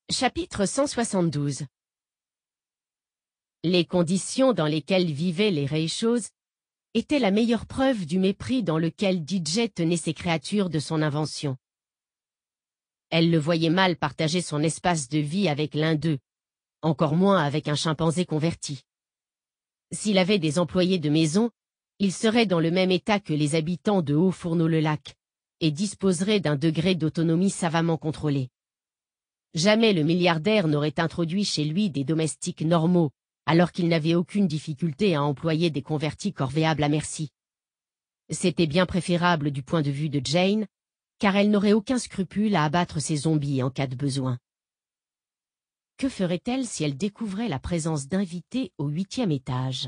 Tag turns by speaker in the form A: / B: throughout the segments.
A: Chapitre 172. Les conditions dans lesquelles vivaient les Raychauds étaient la meilleure preuve du mépris dans lequel DJ tenait ces créatures de son invention. Elle le voyait mal partager son espace de vie avec l'un d'eux, encore moins avec un chimpanzé converti. S'il avait des employés de maison, il serait dans le même état que les habitants de Haut-Fourneau-le-Lac et disposerait d'un degré d'autonomie savamment contrôlé. Jamais le milliardaire n'aurait introduit chez lui des domestiques normaux, alors qu'il n'avait aucune difficulté à employer des convertis corvéables à merci. C'était bien préférable du point de vue de Jane, car elle n'aurait aucun scrupule à abattre ses zombies en cas de besoin. Que ferait-elle si elle découvrait la présence d'invités au 8e étage?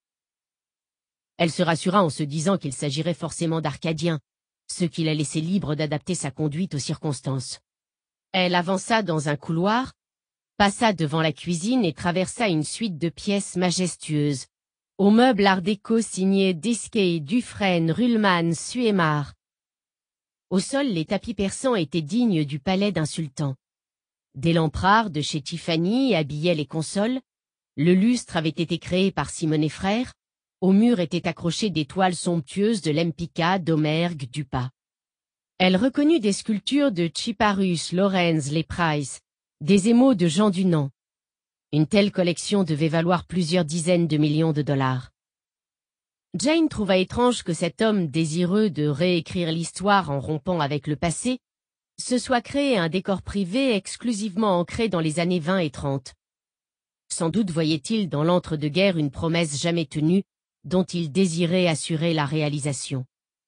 A: Elle se rassura en se disant qu'il s'agirait forcément d'Arcadiens, ce qui la laissait libre d'adapter sa conduite aux circonstances. Elle avança dans un couloir, passa devant la cuisine et traversa une suite de pièces majestueuses, aux meubles art déco signés Desquet, Dufresne, Ruhlmann, Suémar. Au sol, les tapis persans étaient dignes du palais d'un sultan. Des lampes rares de chez Tiffany habillaient les consoles, le lustre avait été créé par Simone et Frères, au mur étaient accrochées des toiles somptueuses de Lempicka, Domergue, Dupas. Elle reconnut des sculptures de Chiparus, Lorenz, les Price, des émaux de Jean Dunand. Une telle collection devait valoir plusieurs dizaines de millions de dollars. Jane trouva étrange que cet homme désireux de réécrire l'histoire en rompant avec le passé se soit créé un décor privé exclusivement ancré dans les années 20 et 30. Sans doute voyait-il dans l'entre-deux-guerres une promesse jamais tenue dont il désirait assurer la réalisation.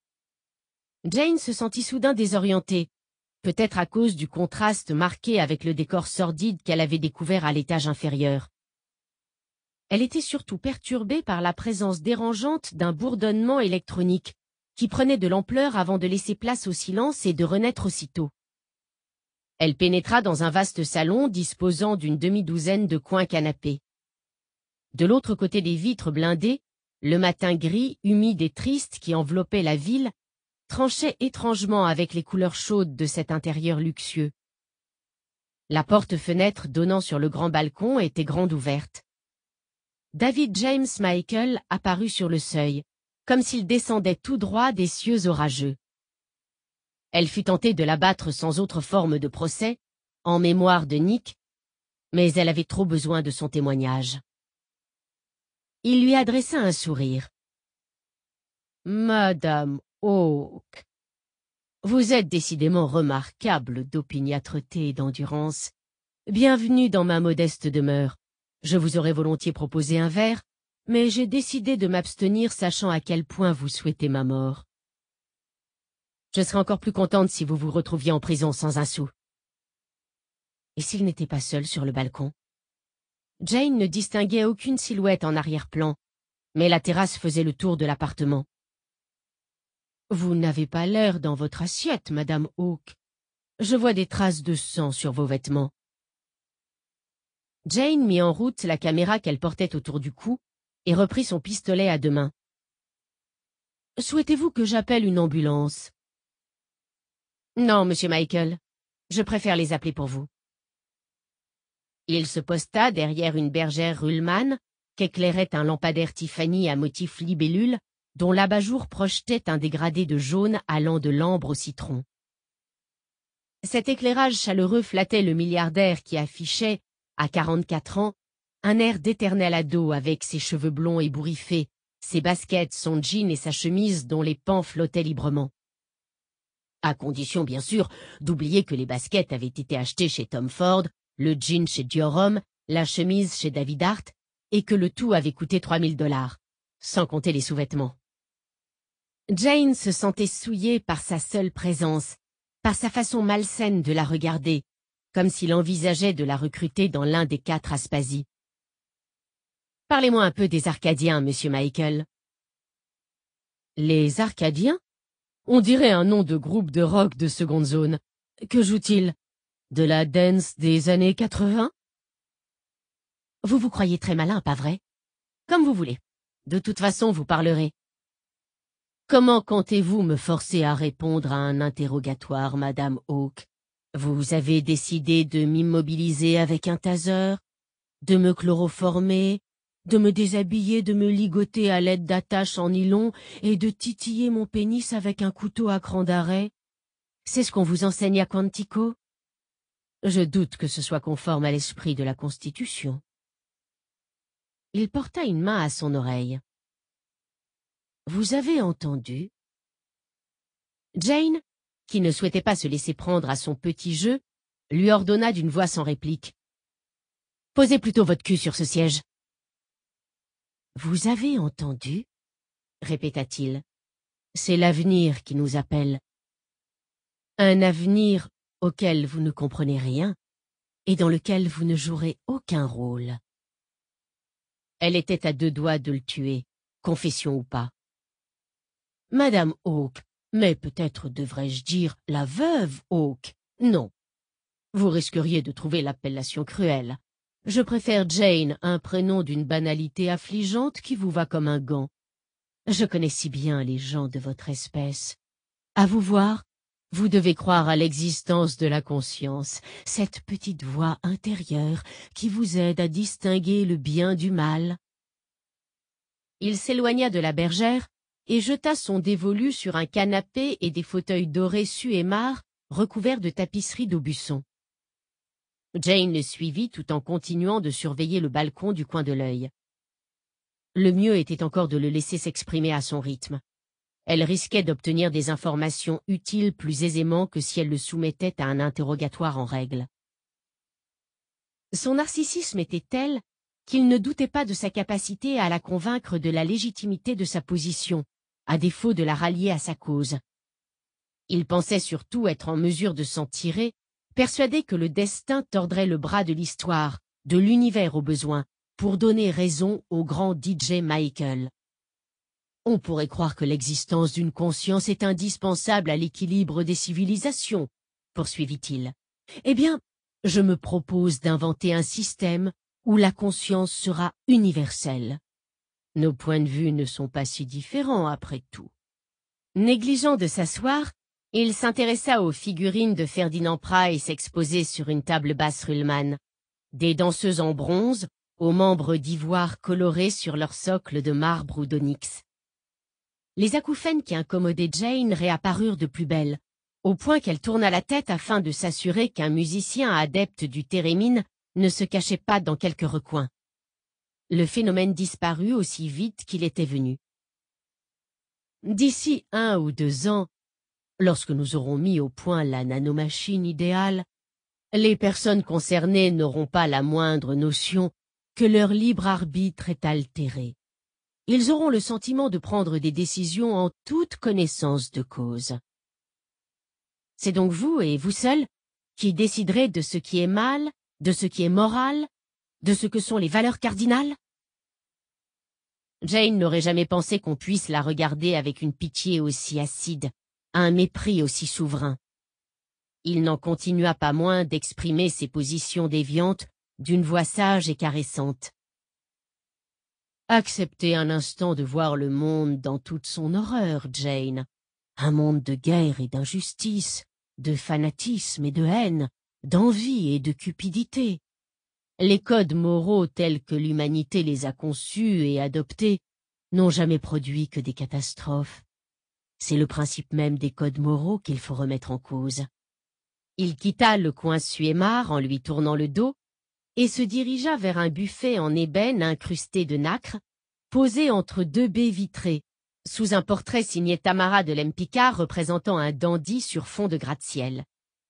A: Jane se sentit soudain désorientée, peut-être à cause du contraste marqué avec le décor sordide qu'elle avait découvert à l'étage inférieur. Elle était surtout perturbée par la présence dérangeante d'un bourdonnement électronique, qui prenait de l'ampleur avant de laisser place au silence et de renaître aussitôt. Elle pénétra dans un vaste salon disposant d'une demi-douzaine de coins canapés. De l'autre côté des vitres blindées, le matin gris, humide et triste qui enveloppait la ville, tranchait étrangement avec les couleurs chaudes de cet intérieur luxueux. La porte-fenêtre donnant sur le grand balcon était grande ouverte. David James Michael apparut sur le seuil, comme s'il descendait tout droit des cieux orageux. Elle fut tentée de l'abattre sans autre forme de procès, en mémoire de Nick, mais elle avait trop besoin de son témoignage. Il lui adressa un sourire. « Madame Hawke, vous êtes décidément remarquable d'opiniâtreté et d'endurance. Bienvenue dans ma modeste demeure. Je vous aurais volontiers proposé un verre, mais j'ai décidé de m'abstenir sachant à quel point vous souhaitez ma mort. Je serais encore plus contente si vous vous retrouviez en prison sans un sou. » Et s'il n'était pas seul sur le balcon? Jane ne distinguait aucune silhouette en arrière-plan, mais la terrasse faisait le tour de l'appartement. « Vous n'avez pas l'air dans votre assiette, Madame Hawke. Je vois des traces de sang sur vos vêtements. » Jane mit en route la caméra qu'elle portait autour du cou et reprit son pistolet à deux mains. « Souhaitez-vous que j'appelle une ambulance? »« Non, Monsieur Michael. Je préfère les appeler pour vous. » Il se posta derrière une bergère Ruhlmann qu'éclairait un lampadaire Tiffany à motif libellule dont l'abat-jour projetait un dégradé de jaune allant de l'ambre au citron. Cet éclairage chaleureux flattait le milliardaire qui affichait, à 44 ans, un air d'éternel ado avec ses cheveux blonds ébouriffés, ses baskets, son jean et sa chemise dont les pans flottaient librement. À condition, bien sûr, d'oublier que les baskets avaient été achetées chez Tom Ford, le jean chez Dior Homme, la chemise chez David Hart, et que le tout avait coûté 3000 $, sans compter les sous-vêtements. Jane se sentait souillée par sa seule présence, par sa façon malsaine de la regarder, comme s'il envisageait de la recruter dans l'un des 4 Aspasie. « Parlez-moi un peu des Arcadiens, Monsieur Michael. »« Les Arcadiens? On dirait un nom de groupe de rock de seconde zone. Que joue-t-il? De la dance des années 80? » Vous vous croyez très malin, pas vrai? Comme vous voulez. De toute façon, vous parlerez. Comment comptez-vous me forcer à répondre à un interrogatoire, Madame Hawke? Vous avez décidé de m'immobiliser avec un taser, de me chloroformer, de me déshabiller, de me ligoter à l'aide d'attaches en nylon et de titiller mon pénis avec un couteau à cran d'arrêt. C'est ce qu'on vous enseigne à Quantico? Je doute que ce soit conforme à l'esprit de la Constitution. Il porta une main à son oreille. Vous avez entendu? Jane, qui ne souhaitait pas se laisser prendre à son petit jeu, lui ordonna d'une voix sans réplique. Posez plutôt votre cul sur ce siège. Vous avez entendu? Répéta-t-il. C'est l'avenir qui nous appelle. Un avenir auquel vous ne comprenez rien et dans lequel vous ne jouerez aucun rôle. Elle était à 2 doigts de le tuer, confession ou pas. Madame Hawke, mais peut-être devrais-je dire la veuve Hawke. Non. Vous risqueriez de trouver l'appellation cruelle. Je préfère Jane, un prénom d'une banalité affligeante qui vous va comme un gant. Je connais si bien les gens de votre espèce. À vous voir, vous devez croire à l'existence de la conscience, cette petite voix intérieure qui vous aide à distinguer le bien du mal. Il s'éloigna de la bergère et jeta son dévolu sur un canapé et des fauteuils dorés Suémar recouverts de tapisseries d'Aubusson. Jane le suivit tout en continuant de surveiller le balcon du coin de l'œil. Le mieux était encore de le laisser s'exprimer à son rythme. Elle risquait d'obtenir des informations utiles plus aisément que si elle le soumettait à un interrogatoire en règle. Son narcissisme était tel qu'il ne doutait pas de sa capacité à la convaincre de la légitimité de sa position, à défaut de la rallier à sa cause. Il pensait surtout être en mesure de s'en tirer, persuadé que le destin tordrait le bras de l'histoire, de l'univers au besoin, pour donner raison au grand DJ Michael. On pourrait croire que l'existence d'une conscience est indispensable à l'équilibre des civilisations, poursuivit-il. Eh bien, je me propose d'inventer un système où la conscience sera universelle. Nos points de vue ne sont pas si différents après tout. Négligeant de s'asseoir, il s'intéressa aux figurines de Ferdinand Price exposées sur une table basse Ruhlmann, des danseuses en bronze, aux membres d'ivoire colorés sur leur socle de marbre ou d'onyx. Les acouphènes qui incommodaient Jane réapparurent de plus belle, au point qu'elle tourna la tête afin de s'assurer qu'un musicien adepte du thérémine ne se cachait pas dans quelque recoin. Le phénomène disparut aussi vite qu'il était venu. D'ici 1 ou 2 ans, lorsque nous aurons mis au point la nanomachine idéale, les personnes concernées n'auront pas la moindre notion que leur libre arbitre est altéré. Ils auront le sentiment de prendre des décisions en toute connaissance de cause. C'est donc vous et vous seul qui déciderez de ce qui est mal, de ce qui est moral, de ce que sont les valeurs cardinales? Jane n'aurait jamais pensé qu'on puisse la regarder avec une pitié aussi acide, un mépris aussi souverain. Il n'en continua pas moins d'exprimer ses positions déviantes d'une voix sage et caressante. Acceptez un instant de voir le monde dans toute son horreur, Jane. Un monde de guerre et d'injustice, de fanatisme et de haine, d'envie et de cupidité. Les codes moraux tels que l'humanité les a conçus et adoptés n'ont jamais produit que des catastrophes. C'est le principe même des codes moraux qu'il faut remettre en cause. Il quitta le coin Suémar en lui tournant le dos et se dirigea vers un buffet en ébène incrusté de nacre, posé entre 2 baies vitrées, sous un portrait signé Tamara de Lempicka représentant un dandy sur fond de gratte-ciel.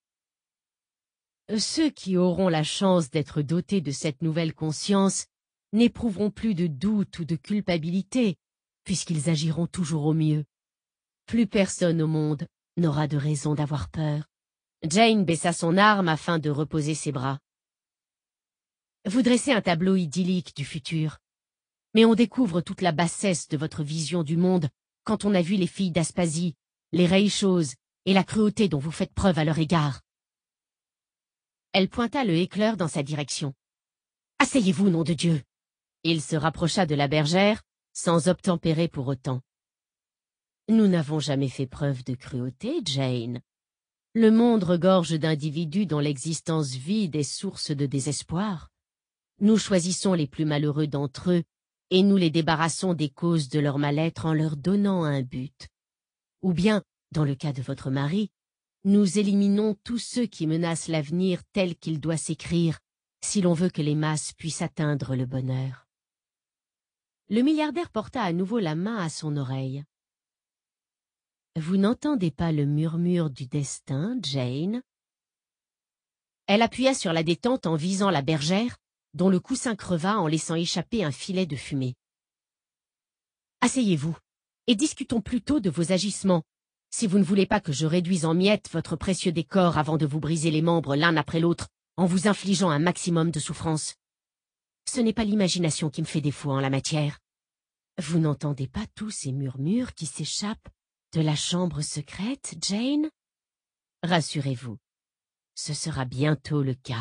A: Ceux qui auront la chance d'être dotés de cette nouvelle conscience n'éprouveront plus de doute ou de culpabilité, puisqu'ils agiront toujours au mieux. Plus personne au monde n'aura de raison d'avoir peur. Jane baissa son arme afin de reposer ses bras. Vous dressez un tableau idyllique du futur, mais on découvre toute la bassesse de votre vision du monde quand on a vu les filles d'Aspasie, les Raychos et la cruauté dont vous faites preuve à leur égard. Elle pointa le éclair dans sa direction. « Asseyez-vous, nom de Dieu !» Il se rapprocha de la bergère, sans obtempérer pour autant. « Nous n'avons jamais fait preuve de cruauté, Jane. Le monde regorge d'individus dont l'existence vide est source de désespoir. Nous choisissons les plus malheureux d'entre eux et nous les débarrassons des causes de leur mal-être en leur donnant un but. Ou bien, dans le cas de votre mari, nous éliminons tous ceux qui menacent l'avenir tel qu'il doit s'écrire si l'on veut que les masses puissent atteindre le bonheur. Le milliardaire porta à nouveau la main à son oreille. « Vous n'entendez pas le murmure du destin, Jane ?» Elle appuya sur la détente en visant la bergère, dont le coussin creva en laissant échapper un filet de fumée. « Asseyez-vous, et discutons plutôt de vos agissements, si vous ne voulez pas que je réduise en miettes votre précieux décor avant de vous briser les membres l'un après l'autre en vous infligeant un maximum de souffrance. Ce n'est pas l'imagination qui me fait défaut en la matière. Vous n'entendez pas tous ces murmures qui s'échappent de la chambre secrète, Jane? Rassurez-vous, ce sera bientôt le cas. »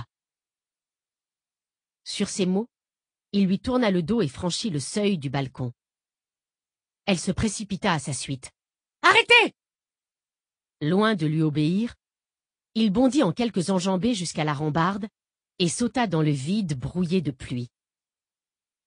A: Sur ces mots, il lui tourna le dos et franchit le seuil du balcon. Elle se précipita à sa suite. « Arrêtez !» Loin de lui obéir, il bondit en quelques enjambées jusqu'à la rambarde et sauta dans le vide brouillé de pluie.